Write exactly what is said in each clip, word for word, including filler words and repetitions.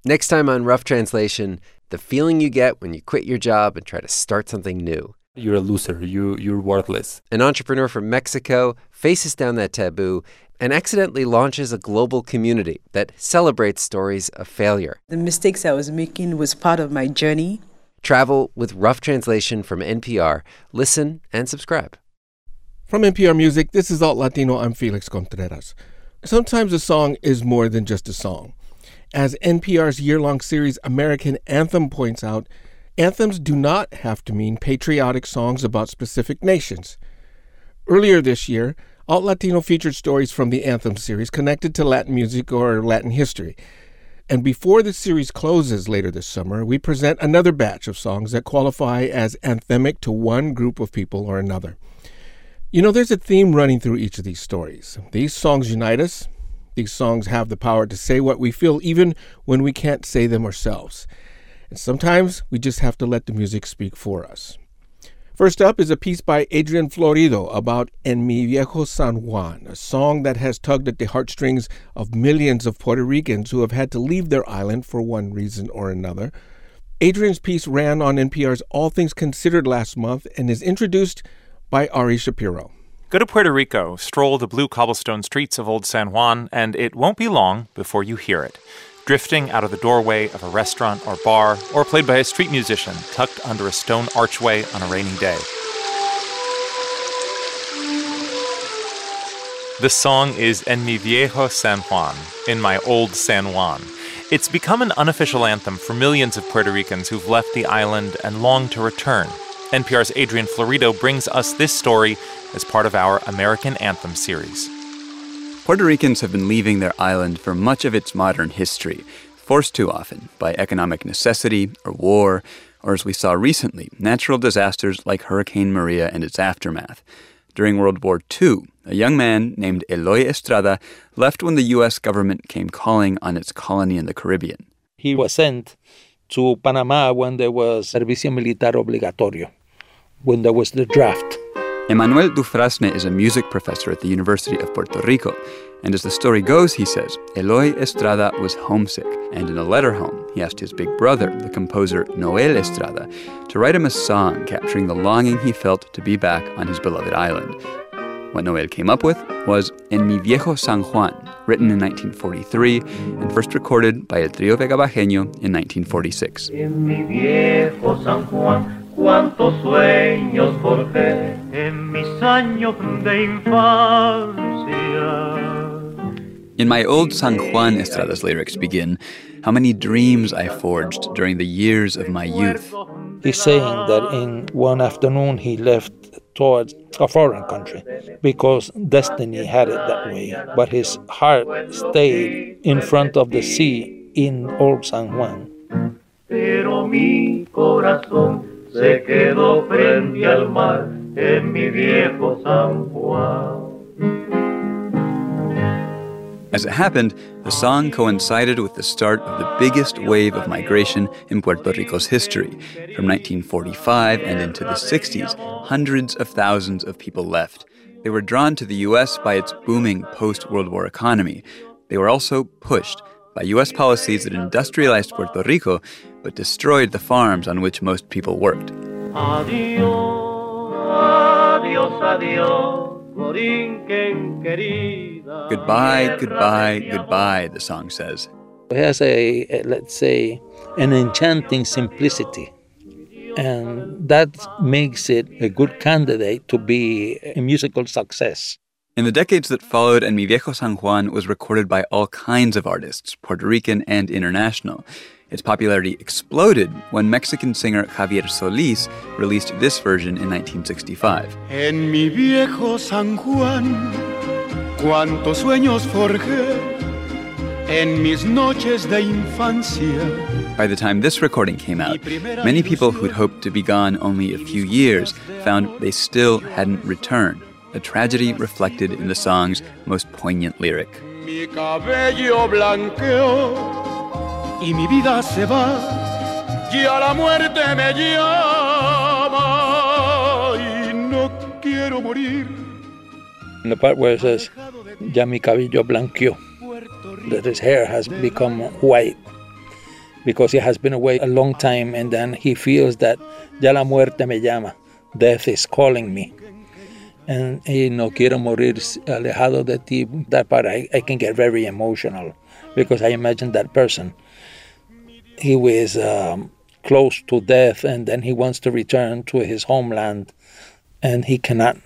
Next time on Rough Translation, the feeling you get when you quit your job and try to start something new. You're a loser. You, you're worthless. An entrepreneur from Mexico faces down that taboo and accidentally launches a global community that celebrates stories of failure. The mistakes I was making was part of my journey. Travel with Rough Translation from N P R. Listen and subscribe. From N P R Music, this is Alt Latino. I'm Felix Contreras. Sometimes a song is more than just a song. As N P R's year-long series American Anthem points out, anthems do not have to mean patriotic songs about specific nations. Earlier this year, Alt Latino featured stories from the Anthem series connected to Latin music or Latin history. And before the series closes later this summer, we present another batch of songs that qualify as anthemic to one group of people or another. You know, there's a theme running through each of these stories. These songs unite us. These songs have the power to say what we feel even when we can't say them ourselves. And sometimes we just have to let the music speak for us. First up is a piece by Adrian Florido about En Mi Viejo San Juan, a song that has tugged at the heartstrings of millions of Puerto Ricans who have had to leave their island for one reason or another. Adrian's piece ran on N P R's All Things Considered last month and is introduced by Ari Shapiro. Go to Puerto Rico, stroll the blue cobblestone streets of Old San Juan, and it won't be long before you hear it. Drifting out of the doorway of a restaurant or bar, or played by a street musician tucked under a stone archway on a rainy day. The song is En Mi Viejo San Juan, In My Old San Juan. It's become an unofficial anthem for millions of Puerto Ricans who've left the island and long to return. N P R's Adrian Florido brings us this story as part of our American Anthem series. Puerto Ricans have been leaving their island for much of its modern history, forced too often by economic necessity or war, or as we saw recently, natural disasters like Hurricane Maria and its aftermath. During World War Two, a young man named Eloy Estrada left when the U S government came calling on its colony in the Caribbean. He was sent to Panama when there was servicio militar obligatorio, when there was the draft. Emmanuel Dufrasne is a music professor at the University of Puerto Rico. And as the story goes, he says, Eloy Estrada was homesick. And in a letter home, he asked his big brother, the composer Noel Estrada, to write him a song capturing the longing he felt to be back on his beloved island. What Noel came up with was En Mi Viejo San Juan, written in nineteen forty-three and first recorded by El Trio Vega Bajeño in nineteen forty-six. En mi viejo San Juan, cuántos sueños forjé en mis años de infancia. In My Old San Juan, Estrada's lyrics begin, how many dreams I forged during the years of my youth. He's saying that in one afternoon he left towards a foreign country because destiny had it that way. But his heart stayed in front of the sea in Old San Juan. Pero mi corazón se quedó frente al mar en mi viejo San Juan. As it happened, the song coincided with the start of the biggest wave of migration in Puerto Rico's history. From nineteen forty-five and into the sixties, hundreds of thousands of people left. They were drawn to the U S by its booming post-World War economy. They were also pushed by U S policies that industrialized Puerto Rico but destroyed the farms on which most people worked. Adiós, adiós, adiós. Goodbye, goodbye, goodbye, the song says. It has a, a, let's say, an enchanting simplicity. And that makes it a good candidate to be a musical success. In the decades that followed, En Mi Viejo San Juan was recorded by all kinds of artists, Puerto Rican and international. Its popularity exploded when Mexican singer Javier Solís released this version in nineteen sixty-five. En mi viejo San Juan, cuántos sueños forjé en mis noches de infancia. By the time this recording came out, many people who'd hoped to be gone only a few years found they still hadn't returned, a tragedy reflected in the song's most poignant lyric. Mi cabello blanqueó y mi vida se va, ya la muerte me llama y no quiero morir. In the part where it says, ya mi cabello blanqueó, that his hair has become white. because he has been away a long time, and then he feels that ya la muerte me llama, death is calling me. And y no quiero morir alejado de ti. That part I, I can get very emotional because I imagine that person. He was um, close to death, and then he wants to return to his homeland, and he cannot.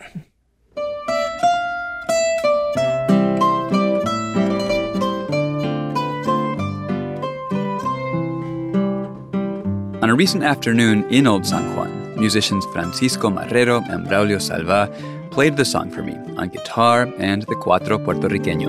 On a recent afternoon in Old San Juan, musicians Francisco Marrero and Braulio Salva played the song for me on guitar and the cuatro puertorriqueño.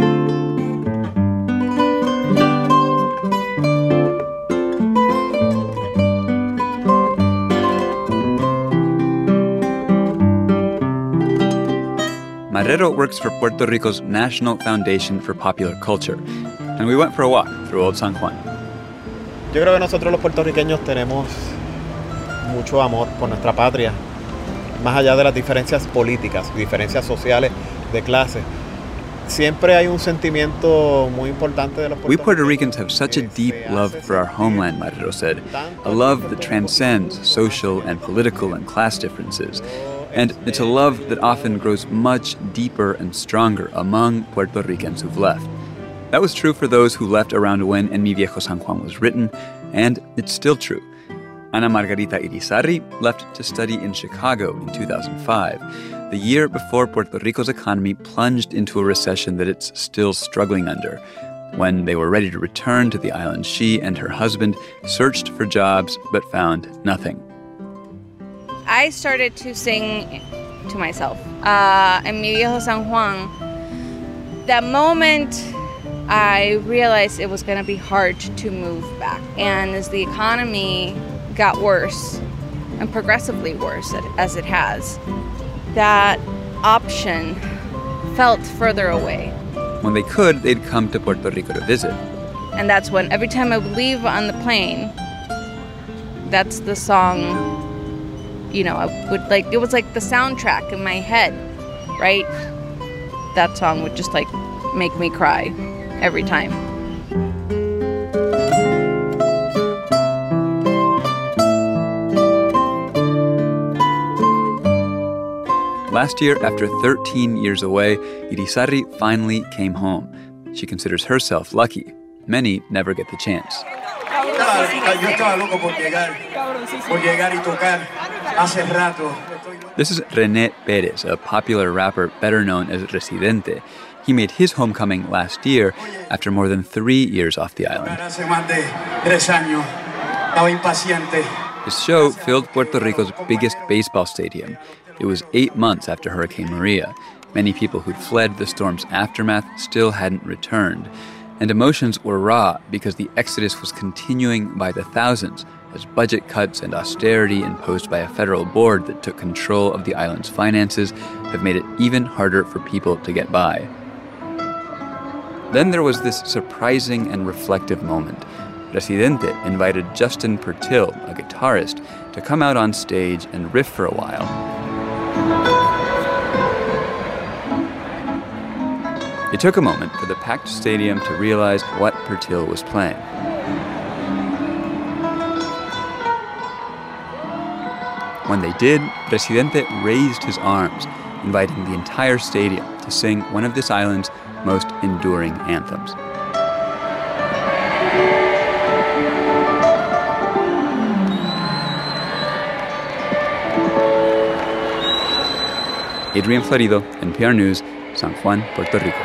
Marrero works for Puerto Rico's National Foundation for Popular Culture, and we went for a walk through Old San Juan. Yo creo que nosotros los puertorriqueños tenemos mucho amor por nuestra patria, más allá de las diferencias políticas, diferencias sociales, de clase. Siempre hay un sentimiento muy importante de los puertorriqueños. We Puerto Ricans have such a deep love for our homeland, Marrero said, a love that transcends social and political and class differences. And it's a love that often grows much deeper and stronger among Puerto Ricans who've left. That was true for those who left around when En Mi Viejo San Juan was written, and it's still true. Ana Margarita Irizarry left to study in Chicago in two thousand five, the year before Puerto Rico's economy plunged into a recession that it's still struggling under. When they were ready to return to the island, she and her husband searched for jobs but found nothing. I started to sing to myself. Uh, En Mi Viejo San Juan, that moment I realized it was going to be hard to move back. And as the economy got worse, and progressively worse as it has, that option felt further away. When they could, they'd come to Puerto Rico to visit. And that's when every time I would leave on the plane, that's the song, you know, I would like, it was like the soundtrack in my head, right? That song would just like make me cry every time. Last year, after thirteen years away, Irizarry finally came home. She considers herself lucky. Many never get the chance. This is René Pérez, a popular rapper better known as Residente. He made his homecoming last year after more than three years off the island. His show filled Puerto Rico's biggest baseball stadium. It was eight months after Hurricane Maria. Many people who'd fled the storm's aftermath still hadn't returned. And emotions were raw because the exodus was continuing by the thousands as budget cuts and austerity imposed by a federal board that took control of the island's finances have made it even harder for people to get by. Then there was this surprising and reflective moment. Residente invited Justin Pertil, a guitarist, to come out on stage and riff for a while. It took a moment for the packed stadium to realize what Pertil was playing. When they did, Residente raised his arms, inviting the entire stadium to sing one of this island's most enduring anthems. Adrian Florido, N P R News, San Juan, Puerto Rico.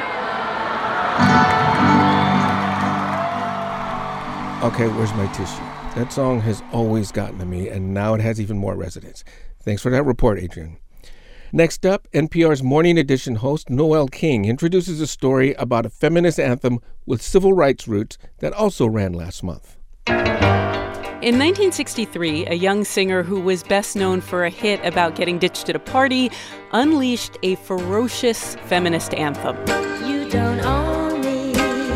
Okay, where's my tissue? That song has always gotten to me, and now it has even more resonance. Thanks for that report, Adrian. Next up, N P R's Morning Edition host Noel King introduces a story about a feminist anthem with civil rights roots that also ran last month. In nineteen sixty-three, a young singer who was best known for a hit about getting ditched at a party unleashed a ferocious feminist anthem. You don't own me.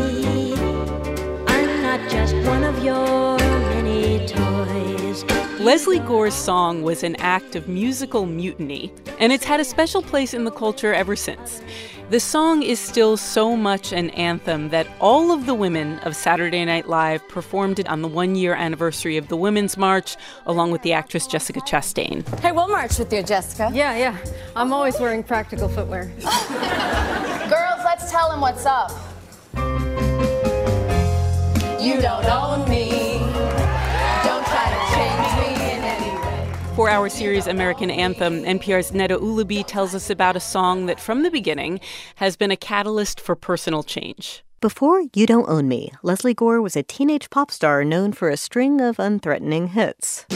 I'm not just one of your many toys. Leslie Gore's song was an act of musical mutiny, and it's had a special place in the culture ever since. The song is still so much an anthem that all of the women of Saturday Night Live performed it on the one-year anniversary of the Women's March, along with the actress Jessica Chastain. Hey, we'll march with you, Jessica. Yeah, yeah. I'm always wearing practical footwear. Girls, let's tell them what's up. You don't own me. Don't try to change me in any way. For our series American Anthem, N P R's Neda Ulaby tells us about a song that from the beginning has been a catalyst for personal change. Before You Don't Own Me, Leslie Gore was a teenage pop star known for a string of unthreatening hits.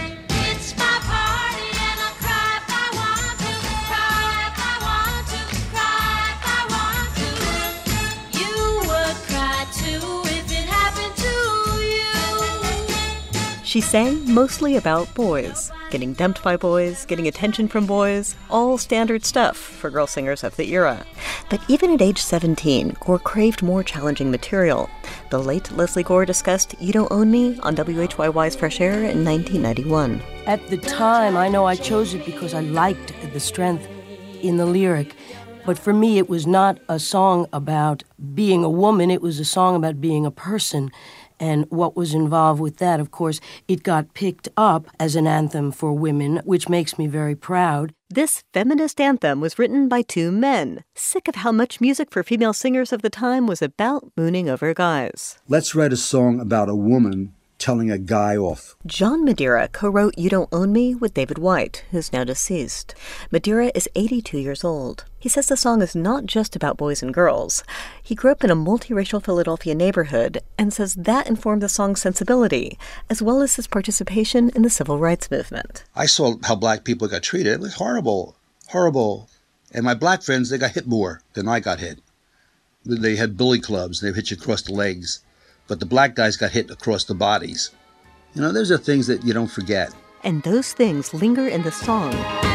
She sang mostly about boys, getting dumped by boys, getting attention from boys, all standard stuff for girl singers of the era. But even at age seventeen, Gore craved more challenging material. The late Leslie Gore discussed You Don't Own Me on W H Y Y's Fresh Air in nineteen ninety-one. At the time, I know I chose it because I liked the strength in the lyric. But for me, it was not a song about being a woman. It was a song about being a person. And what was involved with that, of course, it got picked up as an anthem for women, which makes me very proud. This feminist anthem was written by two men, sick of how much music for female singers of the time was about mooning over guys. Let's write a song about a woman telling a guy off. John Madeira co-wrote You Don't Own Me with David White, who's now deceased. Madeira is eighty-two years old. He says the song is not just about boys and girls. He grew up in a multiracial Philadelphia neighborhood and says that informed the song's sensibility, as well as his participation in the civil rights movement. I saw how black people got treated. It was horrible, horrible. And my black friends, they got hit more than I got hit. They had billy clubs, and they hit you across the legs. But the black guys got hit across the bodies. You know, those are things that you don't forget. And those things linger in the song.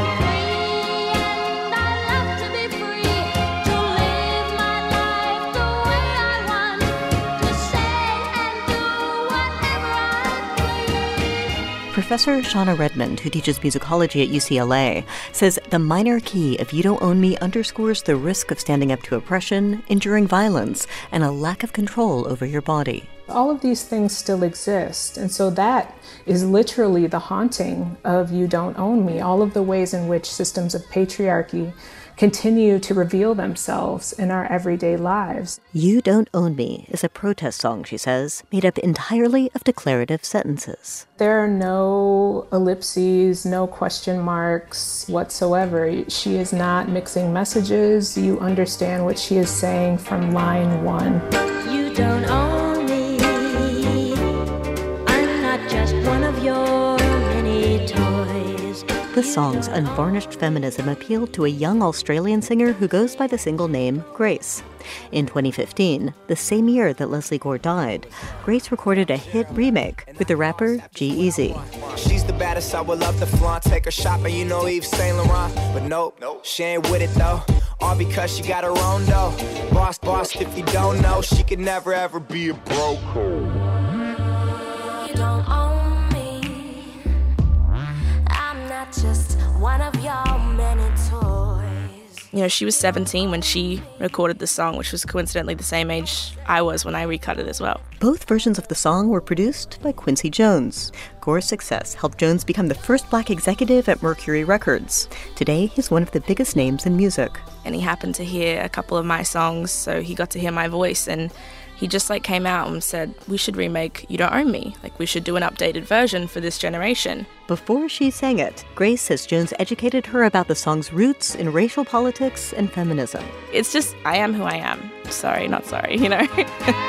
Professor Shauna Redmond, who teaches musicology at U C L A, says the minor key of You Don't Own Me underscores the risk of standing up to oppression, enduring violence, and a lack of control over your body. All of these things still exist, and so that is literally the haunting of You Don't Own Me, all of the ways in which systems of patriarchy continue to reveal themselves in our everyday lives. You Don't Own Me is a protest song, she says, made up entirely of declarative sentences. There are no ellipses, no question marks whatsoever. She is not mixing messages. You understand what she is saying from line one. You don't own me. I'm not just one of your many toys. The song's unvarnished feminism appealed to a young Australian singer who goes by the single name Grace. In twenty fifteen, the same year that Leslie Gore died, Grace recorded a hit remake with the rapper G-Eazy. She's the baddest, I would love to flaunt, take her shopping, you know Yves Saint Laurent. But nope, she ain't with it though, all because she got her own dough. Boss, boss, if you don't know, she could never ever be a broke. You don't own me. I'm not just one of your many toys. You know, she was seventeen when she recorded the song, which was coincidentally the same age I was when I recut it as well. Both versions of the song were produced by Quincy Jones. Gore's success helped Jones become the first black executive at Mercury Records. Today, he's one of the biggest names in music. And he happened to hear a couple of my songs, so he got to hear my voice, and he just like came out and said, we should remake You Don't Own Me. Like, we should do an updated version for this generation. Before she sang it, Grace says Jones educated her about the song's roots in racial politics and feminism. It's just, I am who I am. Sorry, not sorry, you know?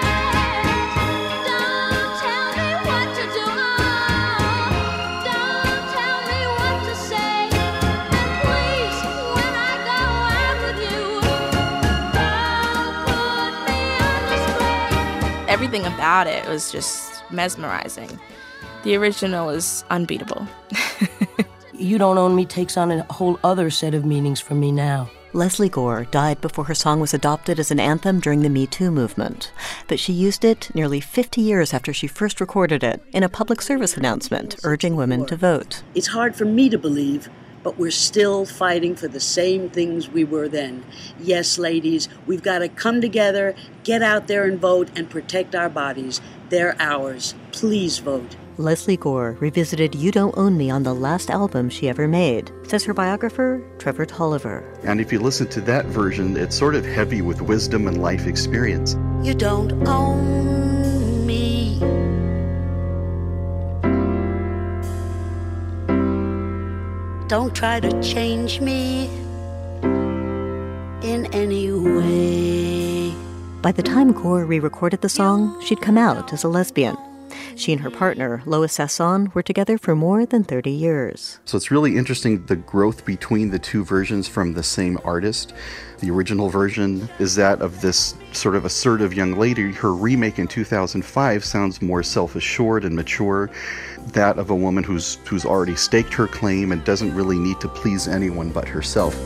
Everything about it was just mesmerizing. The original is unbeatable. You Don't Own Me takes on a whole other set of meanings for me now. Leslie Gore died before her song was adopted as an anthem during the Me Too movement. But she used it nearly fifty years after she first recorded it in a public service announcement urging women to vote. It's hard for me to believe, but we're still fighting for the same things we were then. Yes, ladies, we've got to come together, get out there and vote, and protect our bodies. They're ours. Please vote. Leslie Gore revisited You Don't Own Me on the last album she ever made, says her biographer, Trevor Tolliver. And if you listen to that version, it's sort of heavy with wisdom and life experience. You don't own me. Don't try to change me in any way. By the time Gore re-recorded the song, she'd come out as a lesbian. She and her partner, Lois Sasson, were together for more than thirty years. So it's really interesting, the growth between the two versions from the same artist. The original version is that of this sort of assertive young lady. Her remake in two thousand five sounds more self-assured and mature. That of a woman who's who's already staked her claim and doesn't really need to please anyone but herself.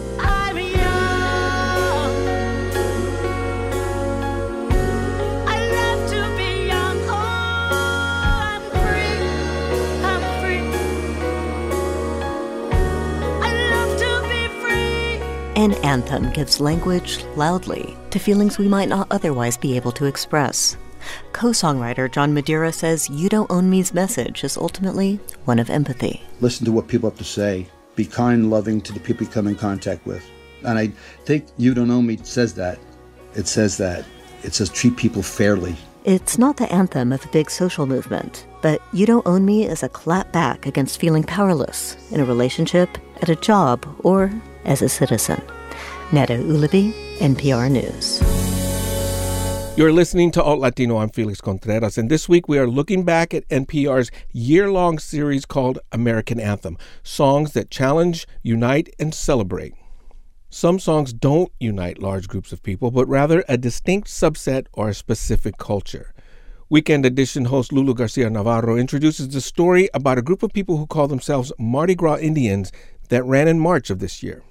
An anthem gives language loudly to feelings we might not otherwise be able to express. Co-songwriter John Madeira says You Don't Own Me's message is ultimately one of empathy. Listen to what people have to say. Be kind, loving to the people you come in contact with. And I think You Don't Own Me says that. It says that. It says treat people fairly. It's not the anthem of a big social movement, but You Don't Own Me is a clap back against feeling powerless in a relationship, at a job, or as a citizen. Neda Ulaby, N P R News. You're listening to Alt Latino. I'm Felix Contreras, and this week we are looking back at N P R's year-long series called American Anthem, songs that challenge, unite, and celebrate. Some songs don't unite large groups of people, but rather a distinct subset or a specific culture. Weekend Edition host Lulu Garcia Navarro introduces the story about a group of people who call themselves Mardi Gras Indians that ran in March of this year.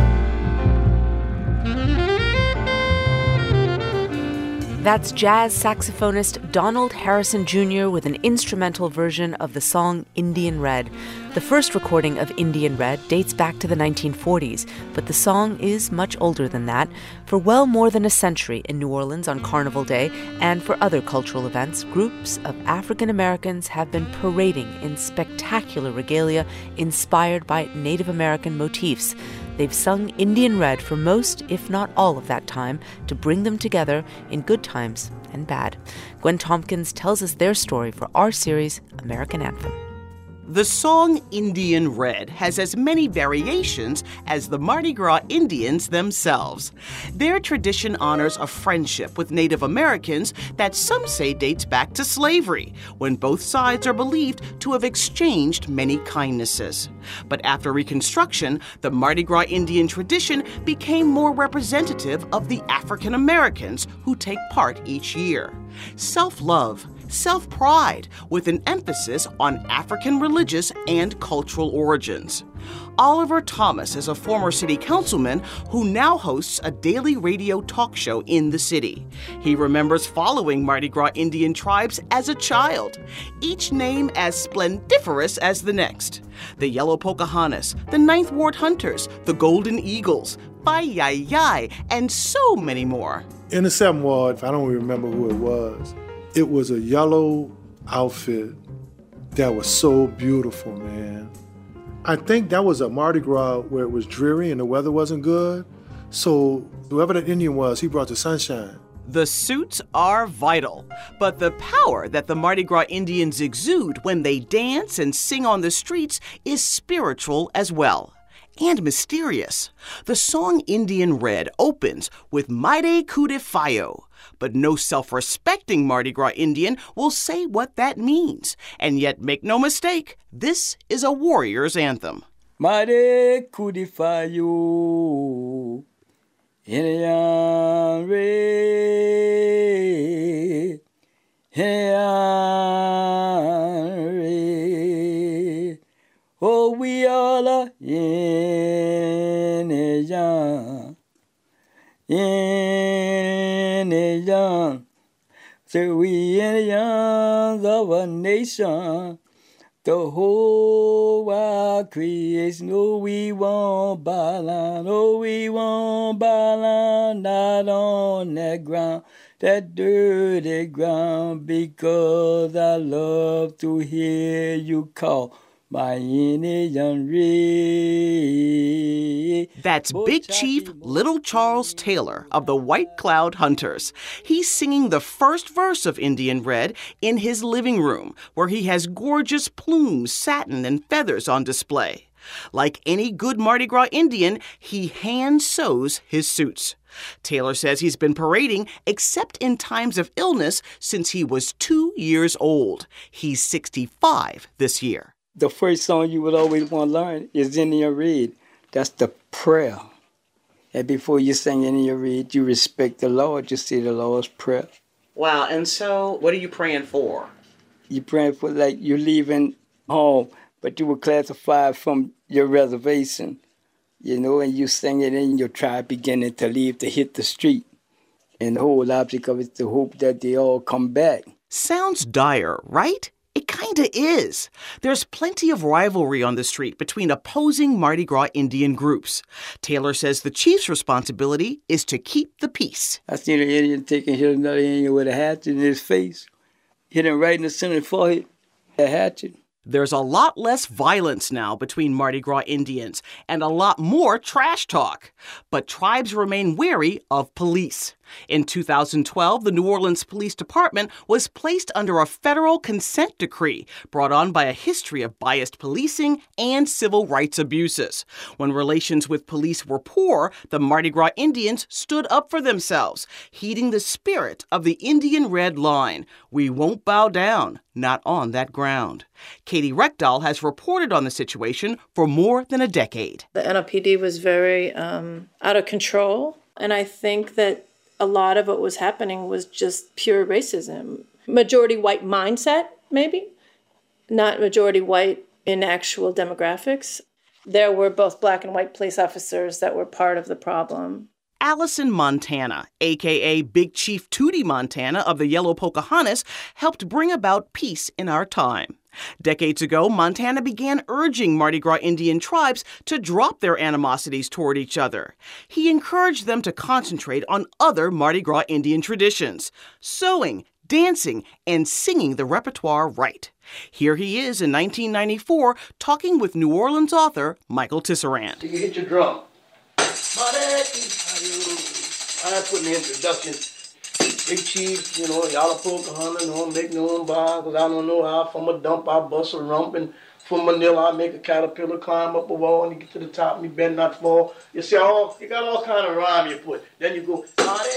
That's jazz saxophonist Donald Harrison Junior with an instrumental version of the song Indian Red. The first recording of Indian Red dates back to the nineteen forties, but the song is much older than that. For well more than a century in New Orleans on Carnival Day and for other cultural events, groups of African Americans have been parading in spectacular regalia inspired by Native American motifs. They've sung Indian Red for most, if not all, of that time to bring them together in good times and bad. Gwen Tompkins tells us their story for our series, American Anthem. The song Indian Red has as many variations as the Mardi Gras Indians themselves. Their tradition honors a friendship with Native Americans that some say dates back to slavery, when both sides are believed to have exchanged many kindnesses. But after Reconstruction, the Mardi Gras Indian tradition became more representative of the African Americans who take part each year. Self-love, self-pride, with an emphasis on African religious and cultural origins. Oliver Thomas is a former city councilman who now hosts a daily radio talk show in the city. He remembers following Mardi Gras Indian tribes as a child, each name as splendiferous as the next. The Yellow Pocahontas, the Ninth Ward Hunters, the Golden Eagles, Pai-Yai-Yai, and so many more. In the Seventh Ward, I don't remember who it was, it was a yellow outfit that was so beautiful, man. I think that was a Mardi Gras where it was dreary and the weather wasn't good. So whoever that Indian was, he brought the sunshine. The suits are vital, but the power that the Mardi Gras Indians exude when they dance and sing on the streets is spiritual as well. And mysterious. The song Indian Red opens with Maire Kudefayo, but no self-respecting Mardi Gras Indian will say what that means. And yet, make no mistake, this is a warrior's anthem. Maire Kudefayo, Indian Red, Indian Red. Oh, we all are in a young, in a young. So we in a young of a nation, The whole wild creation, oh, we won't balance, oh, we won't balance, not on that ground, that dirty ground, because I love to hear you call my Indian Red. That's Big Chief Little Charles Taylor of the White Cloud Hunters. He's singing the first verse of Indian Red in his living room, where he has gorgeous plumes, satin, and feathers on display. Like any good Mardi Gras Indian, he hand sews his suits. Taylor says he's been parading except in times of illness since he was two years old. He's sixty-five this year. The first song you would always want to learn is Indian Red. That's the prayer. And before you sing Indian Red, you respect the Lord. You say the Lord's Prayer. Wow, and so what are you praying for? You're praying for, like, you're leaving home, but you were classified from your reservation, you know, and you sing it in your tribe beginning to leave to hit the street. And the whole object of it is to hope that they all come back. Sounds dire, right? It kinda is. There's plenty of rivalry on the street between opposing Mardi Gras Indian groups. Taylor says the chief's responsibility is to keep the peace. I seen an Indian take and hit another Indian with a hatchet in his face. Hit him right in the center of the forehead, a hatchet. There's a lot less violence now between Mardi Gras Indians and a lot more trash talk. But tribes remain wary of police. In two thousand twelve, the New Orleans Police Department was placed under a federal consent decree brought on by a history of biased policing and civil rights abuses. When relations with police were poor, the Mardi Gras Indians stood up for themselves, heeding the spirit of the Indian Red line. We won't bow down, not on that ground. Katie Reckdahl has reported on the situation for more than a decade. The N O P D was very um, out of control, and I think that a lot of what was happening was just pure racism. Majority white mindset, maybe, not majority white in actual demographics. There were both black and white police officers that were part of the problem. Allison Montana, a k a. Big Chief Tootie Montana of the Yellow Pocahontas, helped bring about peace in our time. Decades ago, Montana began urging Mardi Gras Indian tribes to drop their animosities toward each other. He encouraged them to concentrate on other Mardi Gras Indian traditions, sewing, dancing, and singing the repertoire right. Here he is in nineteen ninety-four talking with New Orleans author Michael Tisserand. You hit your drum. I put in the introduction. Big Chief, you know, y'all are Pocahontas, don't make no one buy, because I don't know how. From a dump, I bust a rump, and from Manila, I make a caterpillar climb up a wall, and you get to the top, and you bend not to fall. You see, all, you got all kind of rhyme you put. Then you go,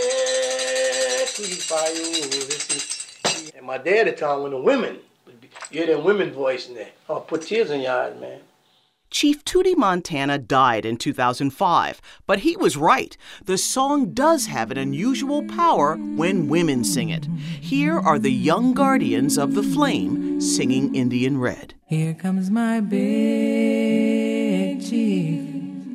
and my dad at the time, when the women, you hear that women voice in there, I'll put tears in your eyes, man. Chief Tootie Montana died in two thousand five, but he was right. The song does have an unusual power when women sing it. Here are the young guardians of the flame singing Indian Red. Here comes my big chief,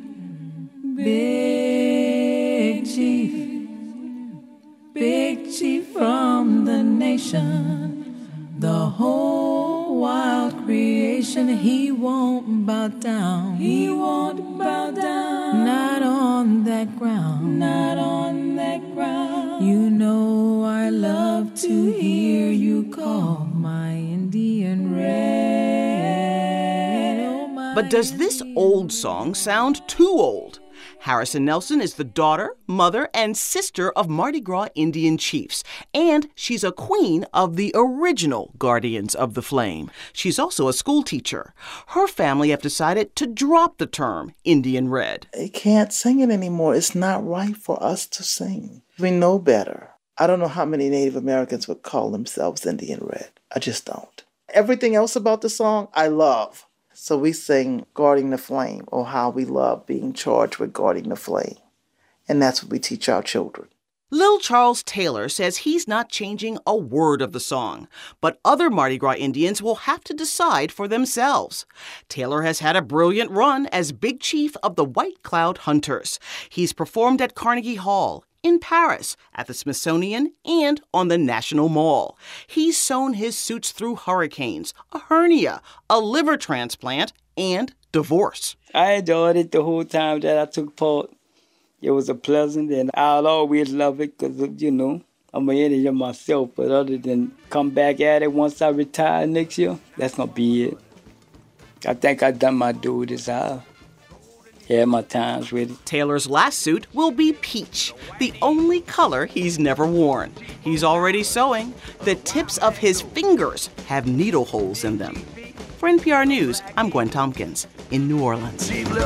big chief, big chief from the nation, the whole wild creation. He won't bow down, he won't bow down, not on that ground, not on that ground. You know I love to hear you call my Indian Red. Oh, my but does this old song sound too old? Harrison Nelson is the daughter, mother, and sister of Mardi Gras Indian chiefs, and she's a queen of the original Guardians of the Flame. She's also a school teacher. Her family have decided to drop the term Indian Red. They can't sing it anymore. It's not right for us to sing. We know better. I don't know how many Native Americans would call themselves Indian Red. I just don't. Everything else about the song, I love. So we sing Guarding the Flame, or how we love being charged with guarding the flame. And that's what we teach our children. Lil Charles Taylor says he's not changing a word of the song, but other Mardi Gras Indians will have to decide for themselves. Taylor has had a brilliant run as Big Chief of the White Cloud Hunters. He's performed at Carnegie Hall, in Paris, at the Smithsonian, and on the National Mall. He's sewn his suits through hurricanes, a hernia, a liver transplant, and divorce. I enjoyed it the whole time that I took part. It was a pleasant, and I'll always love it because, you know, I'm an idiot myself. But other than come back at it once I retire next year, that's going to be it. I think I've done my due this hour. Yeah, my time's with it. Taylor's last suit will be peach, the only color he's never worn. He's already sewing. The tips of his fingers have needle holes in them. For N P R News, I'm Gwen Tompkins in New Orleans.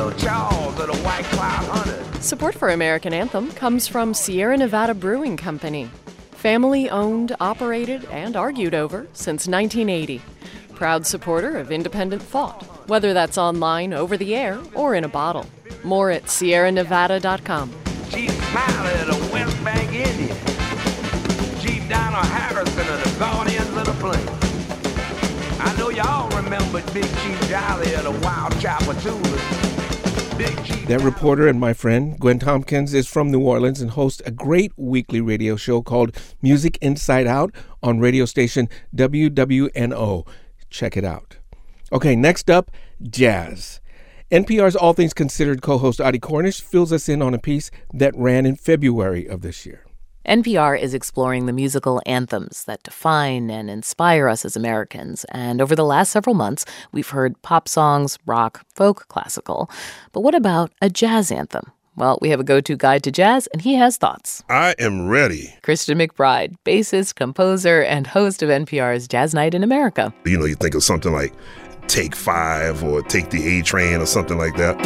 Support for American Anthem comes from Sierra Nevada Brewing Company. Family owned, operated, and argued over since nineteen eighty. Proud supporter of independent thought, whether that's online, over the air, or in a bottle. More at sierra nevada dot com. Chief Smiley of the West Bank Indians. Chief Donald Harrison of the Guardians of the Plains. I know y'all remember Big Chief Jolly of the Wild Chapatulas. Big Chief. That reporter and my friend, Gwen Tompkins, is from New Orleans and hosts a great weekly radio show called Music Inside Out on radio station W W N O. Check it out. Okay, next up, jazz. N P R's All Things Considered co-host Adi Cornish fills us in on a piece that ran in February of this year. N P R is exploring the musical anthems that define and inspire us as Americans. And over the last several months, we've heard pop songs, rock, folk, classical. But what about a jazz anthem? Well, we have a go-to guide to jazz, and he has thoughts. I am ready. Christian McBride, bassist, composer, and host of N P R's Jazz Night in America. You know, you think of something like Take Five or Take the A Train or something like that.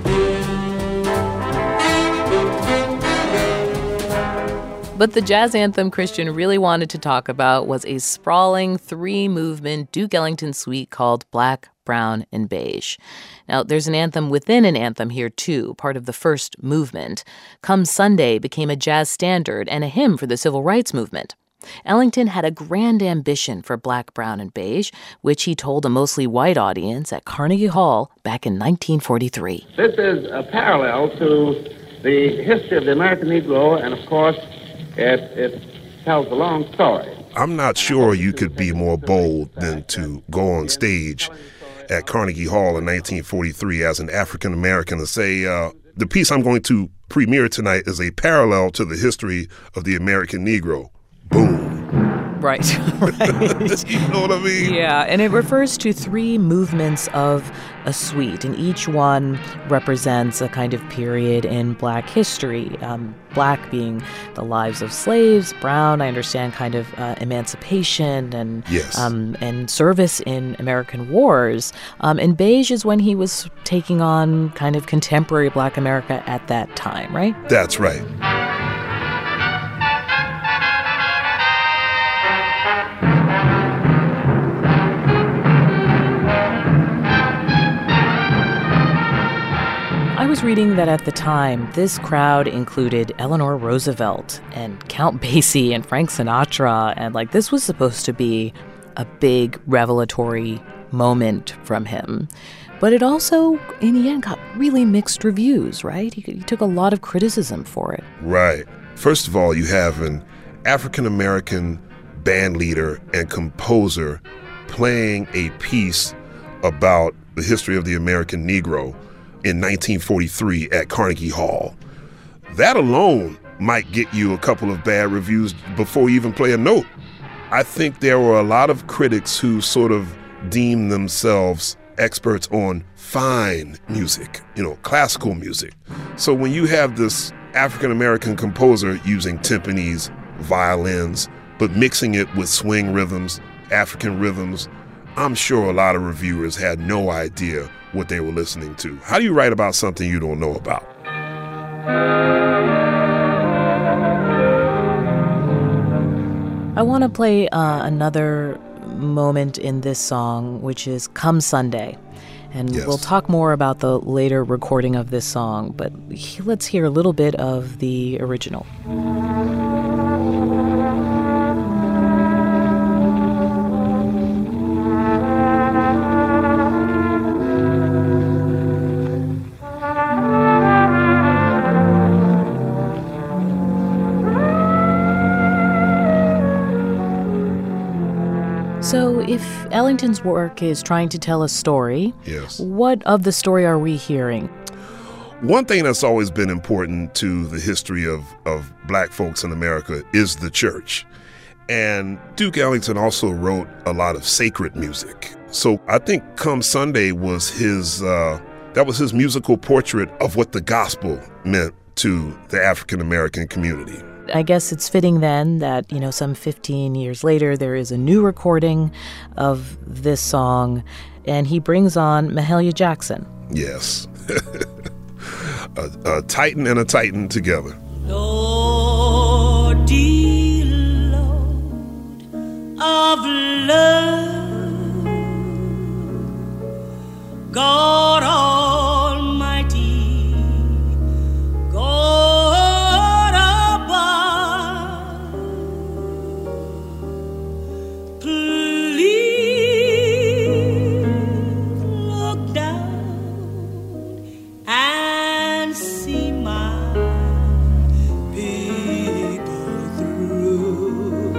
But the jazz anthem Christian really wanted to talk about was a sprawling three-movement Duke Ellington suite called Black, Brown, and Beige. Now, there's an anthem within an anthem here, too, part of the first movement. Come Sunday became a jazz standard and a hymn for the civil rights movement. Ellington had a grand ambition for Black, Brown, and Beige, which he told a mostly white audience at Carnegie Hall back in nineteen forty-three. This is a parallel to the history of the American Negro, and of course, it, it tells a long story. I'm not sure you could be more bold than to go on stage at Carnegie Hall in nineteen forty-three as an African American and say, uh, the piece I'm going to premiere tonight is a parallel to the history of the American Negro. Boom. Right, right. You know what I mean? Yeah, and it refers to three movements of a suite, and each one represents a kind of period in Black history. Um, black being the lives of slaves, brown, I understand, kind of uh, emancipation and yes. um, and service in American wars. Um, and beige is when he was taking on kind of contemporary Black America at that time, right? That's right. I was reading that at the time, this crowd included Eleanor Roosevelt and Count Basie and Frank Sinatra, and like this was supposed to be a big revelatory moment from him. But it also, in the end, got really mixed reviews, right? He, he took a lot of criticism for it. Right. First of all, you have an African-American band leader and composer playing a piece about the history of the American Negro in nineteen forty-three at Carnegie Hall. That alone might get you a couple of bad reviews before you even play a note. I think there were a lot of critics who sort of deemed themselves experts on fine music, you know, classical music. So when you have this African-American composer using timpanis, violins, but mixing it with swing rhythms, African rhythms, I'm sure a lot of reviewers had no idea what they were listening to. How do you write about something you don't know about? I want to play uh, another moment in this song, which is Come Sunday. And yes. We'll talk more about the later recording of this song, but he, let's hear a little bit of the original. Ellington's work is trying to tell a story. Yes. What of the story are we hearing? One thing that's always been important to the history of, of black folks in America is the church. And Duke Ellington also wrote a lot of sacred music. So I think Come Sunday was his, uh, that was his musical portrait of what the gospel meant to the African American community. I guess it's fitting then that, you know, some fifteen years later, there is a new recording of this song, and he brings on Mahalia Jackson. Yes. a, a Titan and a Titan together. Lord, dear Lord of love, God Almighty, God above, please look down and see my people through.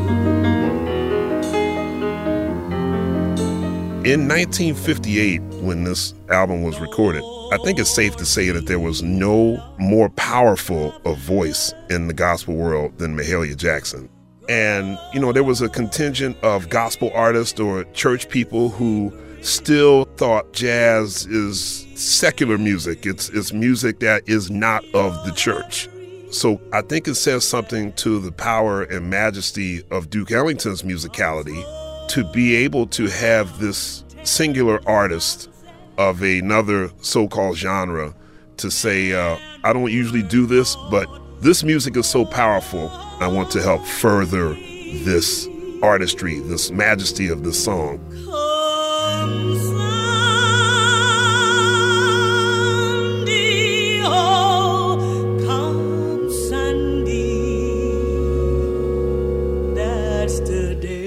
In nineteen fifty-eight, when this album was recorded, I think it's safe to say that there was no more powerful a voice in the gospel world than Mahalia Jackson. And, you know, there was a contingent of gospel artists or church people who still thought jazz is secular music. It's, it's music that is not of the church. So I think it says something to the power and majesty of Duke Ellington's musicality to be able to have this singular artist of another so-called genre to say, uh, I don't usually do this, but this music is so powerful, I want to help further this artistry, this majesty of this song. Come Sunday, oh, come Sunday, that's the day.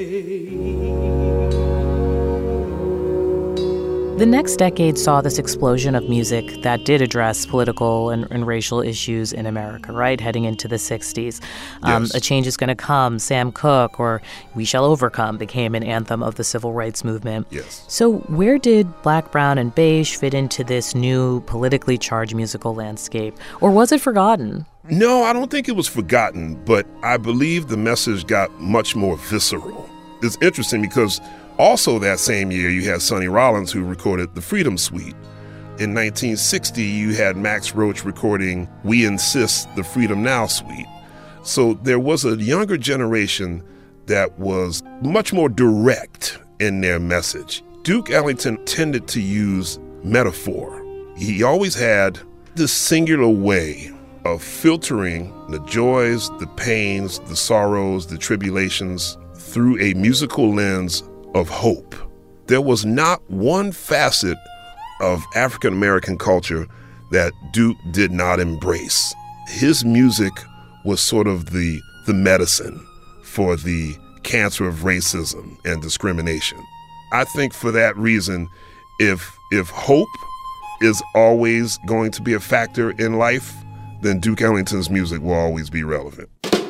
The next decade saw this explosion of music that did address political and, and racial issues in America, right? Heading into the sixties. Um, Yes. A change is going to come. Sam Cooke or We Shall Overcome became an anthem of the civil rights movement. Yes. So where did Black, Brown, and Beige fit into this new politically charged musical landscape? Or was it forgotten? No, I don't think it was forgotten, but I believe the message got much more visceral. It's interesting because also that same year, you had Sonny Rollins, who recorded the Freedom Suite. In nineteen sixty, you had Max Roach recording We Insist, the Freedom Now Suite. So there was a younger generation that was much more direct in their message. Duke Ellington tended to use metaphor. He always had this singular way of filtering the joys, the pains, the sorrows, the tribulations through a musical lens of hope. There was not one facet of African American culture that Duke did not embrace. His music was sort of the, the medicine for the cancer of racism and discrimination. I think for that reason, if if hope is always going to be a factor in life, then Duke Ellington's music will always be relevant.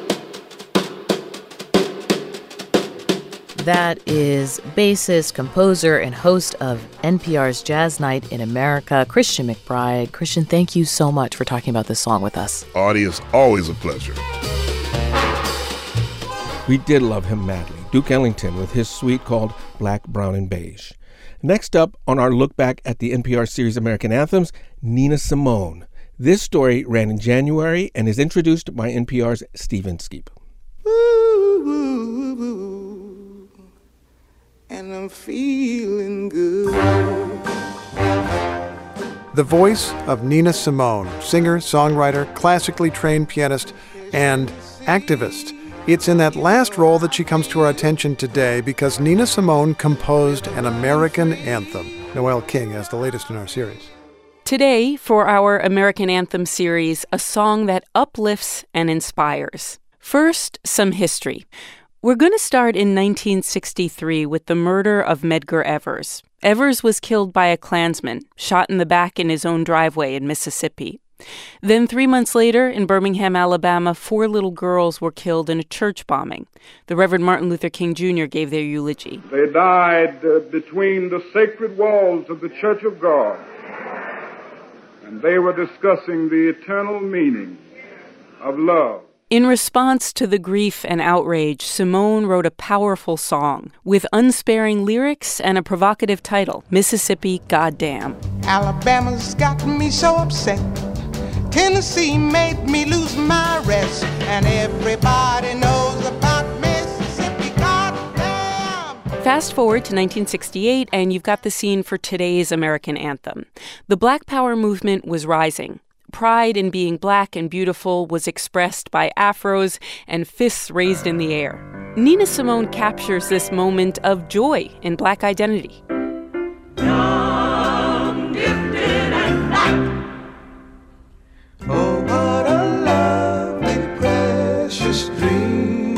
That is bassist, composer, and host of N P R's Jazz Night in America, Christian McBride. Christian, thank you so much for talking about this song with us. Audie, it's always a pleasure. We did love him madly. Duke Ellington with his suite called Black, Brown, and Beige. Next up on our look back at the N P R series American Anthems, Nina Simone. This story ran in January and is introduced by N P R's Stephen Skeep. And I'm feeling good. The voice of Nina Simone, singer, songwriter, classically trained pianist, and activist. It's in that last role that she comes to our attention today because Nina Simone composed an American anthem. Noel King has the latest in our series. Today, for our American Anthem series, a song that uplifts and inspires. First, some history. We're going to start in nineteen sixty-three with the murder of Medgar Evers. Evers was killed by a Klansman, shot in the back in his own driveway in Mississippi. Then three months later, in Birmingham, Alabama, four little girls were killed in a church bombing. The Reverend Martin Luther King Junior gave their eulogy. They died uh, between the sacred walls of the Church of God, and they were discussing the eternal meaning of love. In response to the grief and outrage, Simone wrote a powerful song with unsparing lyrics and a provocative title, Mississippi Goddamn. Alabama's got me so upset. Tennessee made me lose my rest. And everybody knows about Mississippi Goddamn. Fast forward to nineteen sixty-eight, and you've got the scene for today's American anthem. The Black Power movement was rising. Pride in being black and beautiful was expressed by afros and fists raised in the air. Nina Simone captures this moment of joy in black identity. Young, gifted, and black. Oh, what a lovely, precious dream.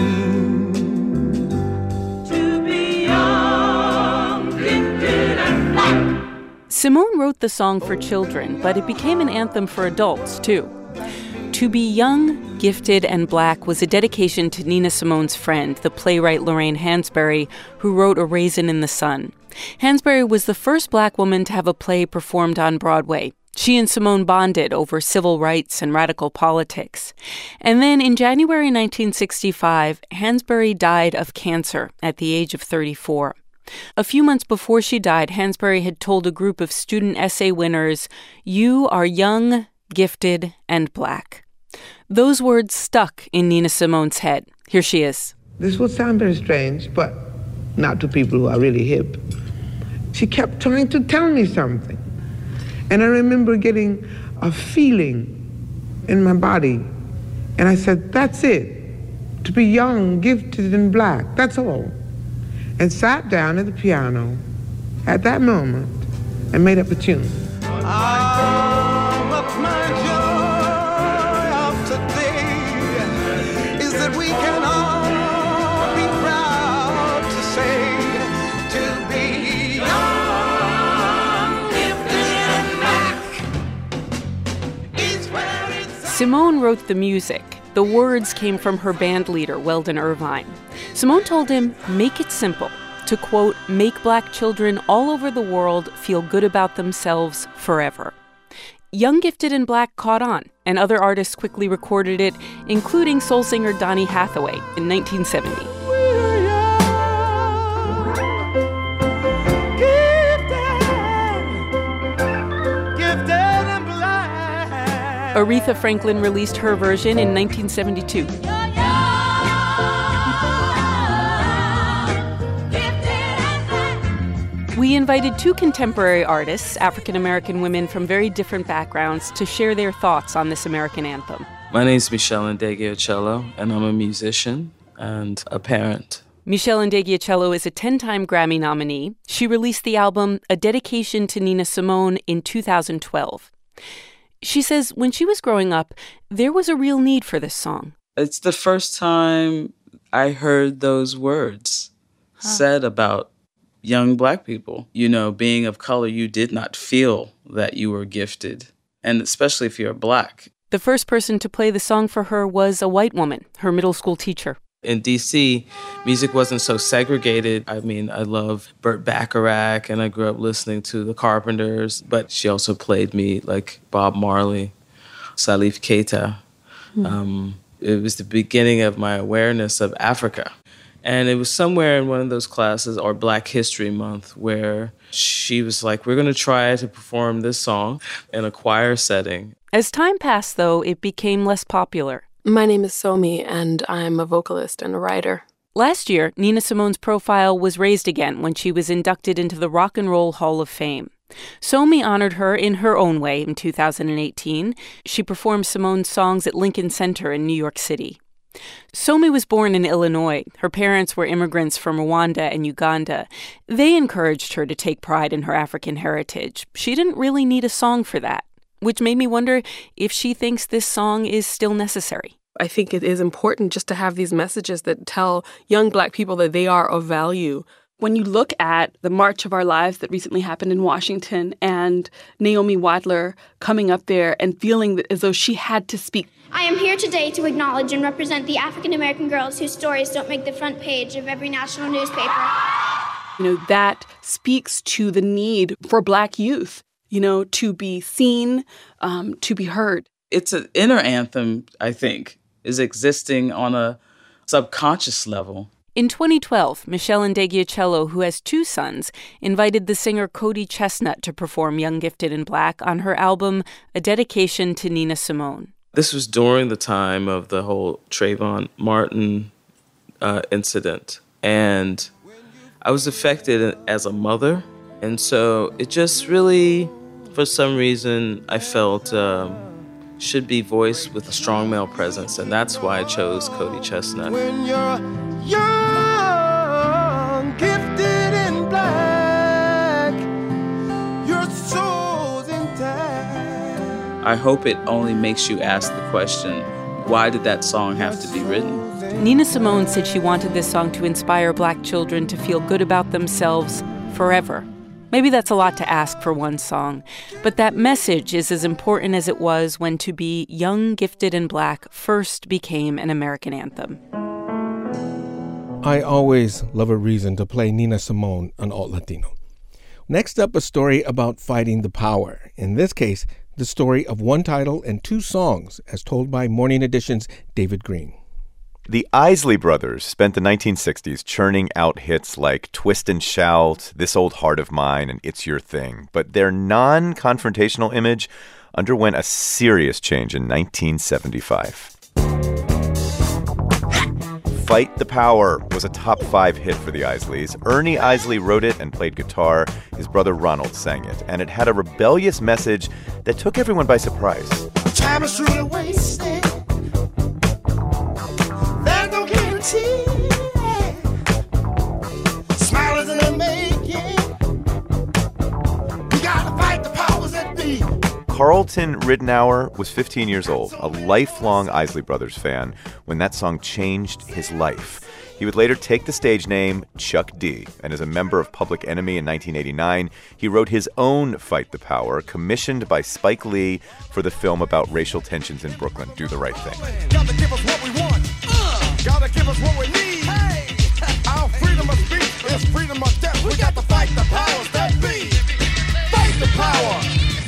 To be young, gifted, and black. Simone wrote the song for children, but it became an anthem for adults, too. To Be Young, Gifted, and Black was a dedication to Nina Simone's friend, the playwright Lorraine Hansberry, who wrote A Raisin in the Sun. Hansberry was the first black woman to have a play performed on Broadway. She and Simone bonded over civil rights and radical politics. And then in January nineteen sixty-five, Hansberry died of cancer at the age of thirty-four. A few months before she died, Hansberry had told a group of student essay winners, "You are young, gifted, and black." Those words stuck in Nina Simone's head. Here she is. This will sound very strange, but not to people who are really hip. She kept trying to tell me something. And I remember getting a feeling in my body. And I said, that's it. To be young, gifted, and black. That's all. And sat down at the piano at that moment and made up a tune. Ah, but my joy of today is that we can all be proud to say, to be young, gifted, and black is where it's. Simone wrote the music. The words came from her band leader, Weldon Irvine. Simone told him, make it simple, to, quote, make black children all over the world feel good about themselves forever. Young, Gifted, and Black caught on, and other artists quickly recorded it, including soul singer Donny Hathaway in nineteen seventy. Aretha Franklin released her version in nineteen seventy-two. We invited two contemporary artists, African-American women from very different backgrounds, to share their thoughts on this American anthem. My name is Michelle Ndegeocello, and I'm a musician and a parent. Michelle Ndegeocello is a ten-time Grammy nominee. She released the album A Dedication to Nina Simone in two thousand twelve. She says when she was growing up, there was a real need for this song. It's the first time I heard those words huh. said about young black people. You know, being of color, you did not feel that you were gifted, and especially if you're black. The first person to play the song for her was a white woman, her middle school teacher. In D C, music wasn't so segregated. I mean, I love Burt Bacharach, and I grew up listening to the Carpenters, but she also played me like Bob Marley, Salif Keita. Mm. Um, it was the beginning of my awareness of Africa. And it was somewhere in one of those classes, or Black History Month, where she was like, we're going to try to perform this song in a choir setting. As time passed, though, it became less popular. My name is Somi, and I'm a vocalist and a writer. Last year, Nina Simone's profile was raised again when she was inducted into the Rock and Roll Hall of Fame. Somi honored her in her own way in two thousand eighteen. She performed Simone's songs at Lincoln Center in New York City. Somi was born in Illinois. Her parents were immigrants from Rwanda and Uganda. They encouraged her to take pride in her African heritage. She didn't really need a song for that, which made me wonder if she thinks this song is still necessary. I think it is important just to have these messages that tell young black people that they are of value, When you look at the March of Our Lives that recently happened in Washington and Naomi Wadler coming up there and feeling that as though she had to speak. I am here today to acknowledge and represent the African American girls whose stories don't make the front page of every national newspaper. You know, that speaks to the need for Black youth, you know, to be seen, um, to be heard. It's an inner anthem, I think, is existing on a subconscious level. In twenty twelve, Michelle Ndegeocello, who has two sons, invited the singer Cody Chestnut to perform Young, Gifted, and Black on her album, A Dedication to Nina Simone. This was during the time of the whole Trayvon Martin uh, incident. And I was affected as a mother. And so it just really, for some reason, I felt um, should be voiced with a strong male presence. And that's why I chose Cody Chestnut. When you're young, gifted and black, your soul's intact. I hope it only makes you ask the question, why did that song have to be written? Nina Simone said she wanted this song to inspire Black children to feel good about themselves forever. Maybe that's a lot to ask for one song, but that message is as important as it was when To Be Young, Gifted, and Black first became an American anthem. I always love a reason to play Nina Simone on Alt Latino. Next up, a story about fighting the power. In this case, the story of one title and two songs, as told by Morning Edition's David Green. The Isley Brothers spent the nineteen sixties churning out hits like Twist and Shout, This Old Heart of Mine, and It's Your Thing. But their non-confrontational image underwent a serious change in nineteen seventy-five. Fight the Power was a top five hit for the Isleys. Ernie Isley wrote it and played guitar. His brother Ronald sang it. And it had a rebellious message that took everyone by surprise. Time is truly wasted. There's no guarantee. Smile is in the making. We gotta fight the powers that be. Carlton Ridenour was fifteen years old, a lifelong Isley Brothers fan, when that song changed his life. He would later take the stage name Chuck D, and as a member of Public Enemy in nineteen eighty-nine, he wrote his own Fight the Power, commissioned by Spike Lee for the film about racial tensions in Brooklyn, Do the Right Thing. Gotta give us what we want. Uh, gotta give us what we need. Hey. Our freedom of speech is freedom of death. We got to fight the powers that be. Fight the power.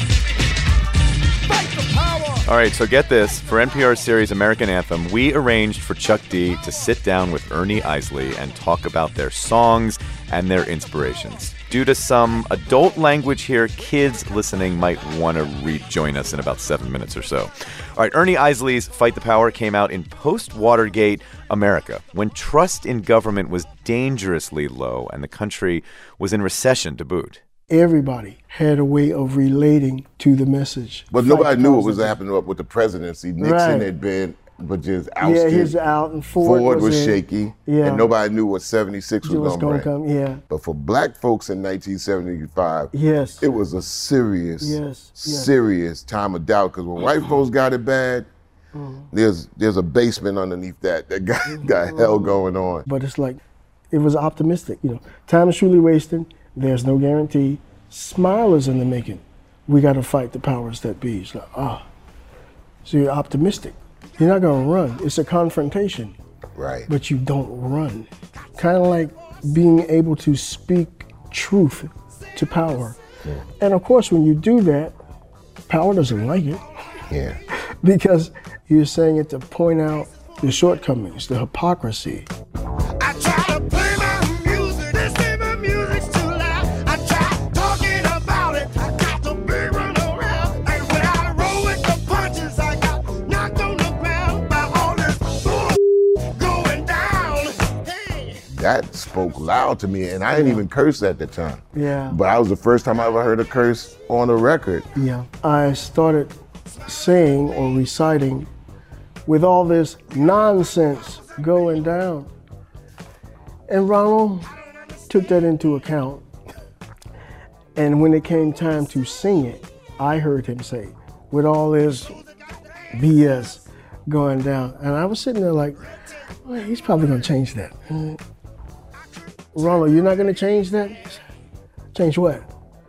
All right, so get this. For N P R's series American Anthem, we arranged for Chuck D to sit down with Ernie Isley and talk about their songs and their inspirations. Due to some adult language here, kids listening might want to rejoin us in about seven minutes or so. All right, Ernie Isley's Fight the Power came out in post-Watergate America, when trust in government was dangerously low and the country was in recession to boot. Everybody had a way of relating to the message. But nobody knew what was happening up with the presidency. Nixon right. had been, but just ousted. Yeah, he's out, and Ford, Ford was, was shaky, yeah. and nobody knew what seventy-six was, was going to come. Yeah. But for black folks in nineteen seventy-five, yes, it was a serious, yes. serious time of doubt. Because when white folks got it bad, mm. there's there's a basement underneath that that got, got hell going on. But it's like, it was optimistic. You know, time is truly wasting. There's no guarantee. Smile is in the making. We got to fight the powers that be. It's like, ah. So you're optimistic. You're not going to run. It's a confrontation. Right. But you don't run. Kind of like being able to speak truth to power. Yeah. And of course, when you do that, power doesn't like it. Yeah. Because you're saying it to point out the shortcomings, the hypocrisy. I try to play my music. They say my music's too loud. I try talking about it. I got the big run around. And when I roll with the punches, I got knocked on the ground by all this going down. Hey. That spoke loud to me, and I didn't yeah. even curse at the time. Yeah. But that was the first time I ever heard a curse on a record. Yeah. I started saying or reciting with all this nonsense going down. And Ronald took that into account. And when it came time to sing it, I heard him say, with all this B S going down. And I was sitting there like, well, he's probably gonna change that. Ronald, you're not going to change that? Change what?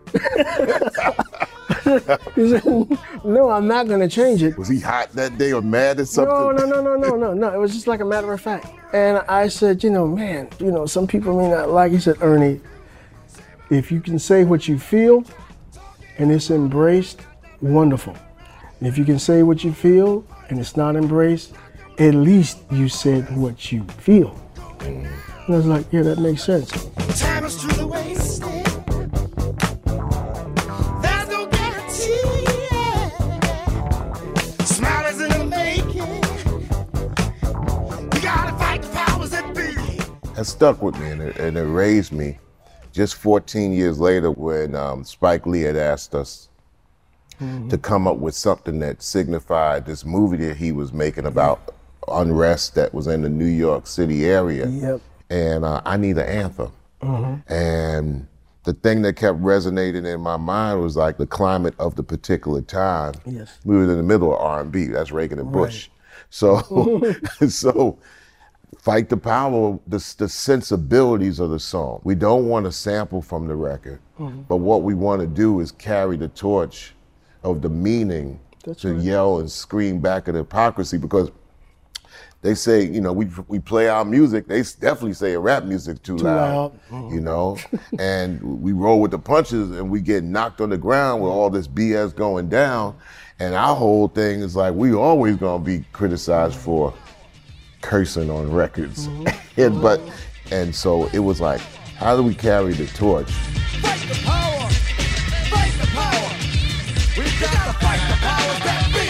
He said, no, I'm not going to change it. Was he hot that day or mad at something? No, no, no, no, no, no, no. It was just like a matter of fact. And I said, you know, man, you know, some people may not like it. He said, Ernie, if you can say what you feel and it's embraced, wonderful. And if you can say what you feel and it's not embraced, at least you said what you feel. And I was like, yeah, that makes sense. Time is to the waste. There's no guarantee. Smile is in the making. You gotta fight the powers that be. That stuck with me, and it, and it raised me. Just fourteen years later, when um, Spike Lee had asked us mm-hmm. to come up with something that signified this movie that he was making about unrest that was in the New York City area. Yep. And uh, I need an anthem. Mm-hmm. And the thing that kept resonating in my mind was like the climate of the particular time. Yes. We were in the middle of R and B. That's Reagan and Bush. Right. So, so Fight the Power, the, the sensibilities of the song. We don't want to sample from the record, mm-hmm. but what we want to do is carry the torch of the meaning That's to right. yell and scream back at hypocrisy, because they say, you know, we we play our music. They definitely say rap music too, too loud, loud. Mm-hmm. you know, and we roll with the punches and we get knocked on the ground with all this B S going down. And our whole thing is like, we always gonna be criticized for cursing on records. Mm-hmm. and, but, and so it was like, how do we carry the torch? Fight the power! Fight the power! We've got to fight the powers that be!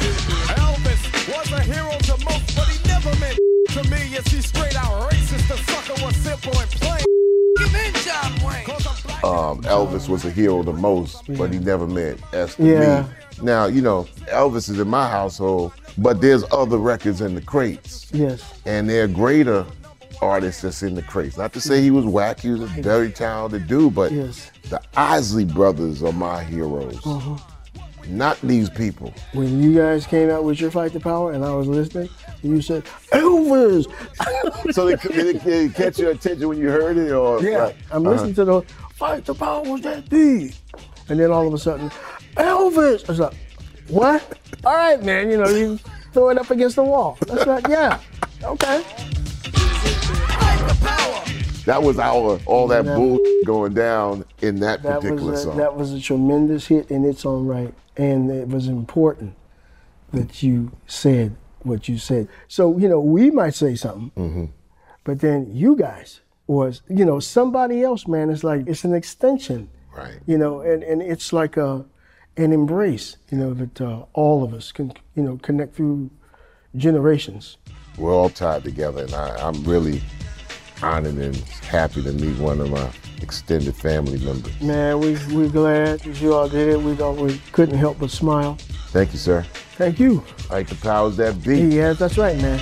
Elvis was a hero to most, but he never meant to me. Yes, he's straight out racist. The sucker was simple and plain. Give in, John Wayne! Um, Elvis was a hero to most, but he never meant S to Yeah. me. Now, you know, Elvis is in my household, but there's other records in the crates. Yes. And there are greater artists that's in the crates. Not to say he was whack, he was a very talented dude, but yes. the Isley Brothers are my heroes. Uh-huh. Not these people. When you guys came out with your Fight the Power and I was listening, you said, Elvis! So they, they, they catch your attention when you heard it? Or Yeah, like, I'm uh-huh. listening to the Fight the Power was that big. And then all of a sudden, Elvis! I was like, what? All right, man, you know, you throw it up against the wall. That's right, yeah, okay. That was our, all that, that bull going down in that, That particular was a, song. that was a tremendous hit in its own right. And it was important that you said what you said. So, you know, we might say something, mm-hmm. but then you guys was, you know, somebody else, man, it's like, it's an extension. Right. You know, and, and it's like a, an embrace, you know, that uh, all of us can, you know, connect through generations. We're all tied together, and I, I'm really honored and happy to meet one of my extended family members. Man, we, we're glad that you all did it. We, don't, we couldn't help but smile. Thank you, sir. Thank you. Like the powers that be. Yeah, that's right, man.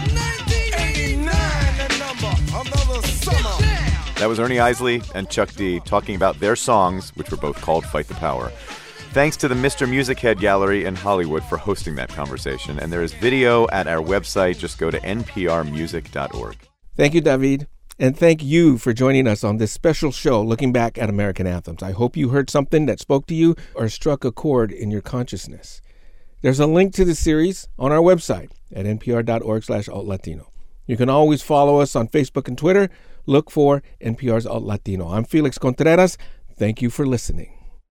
That was Ernie Isley and Chuck D talking about their songs, which were both called Fight the Power. Thanks to the Mister Music Head Gallery in Hollywood for hosting that conversation. And there is video at our website. Just go to N P R music dot org. Thank you, David. And thank you for joining us on this special show looking back at American anthems. I hope you heard something that spoke to you or struck a chord in your consciousness. There's a link to the series on our website at N P R dot org slash alt latino. You can always follow us on Facebook and Twitter. Look for N P R's Alt Latino. I'm Felix Contreras. Thank you for listening.